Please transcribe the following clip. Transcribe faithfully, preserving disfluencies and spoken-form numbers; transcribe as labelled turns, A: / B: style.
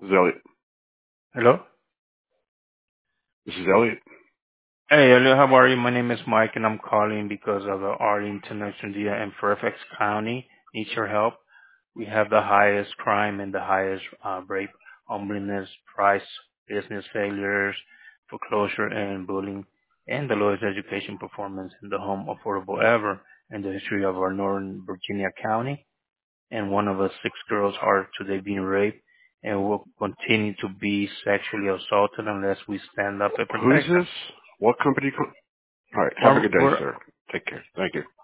A: This is Elliot.
B: Hello?
A: This is Elliot.
B: Hey, hello, how are you? My name is Mike, and I'm calling because of uh, our international deal in Fairfax County. Need your help. We have the highest crime and the highest uh, rape, homelessness, price, business failures, foreclosure, and bullying, and the lowest education performance in the home affordable ever in the history of our Northern Virginia County. And one of us six girls are today being raped and will continue to be sexually assaulted unless we stand up and
A: Who's
B: protect them.
A: this? What company? Co- All right. Have a
B: We're,
A: good day,
B: we're
A: sir. Take care. Thank you.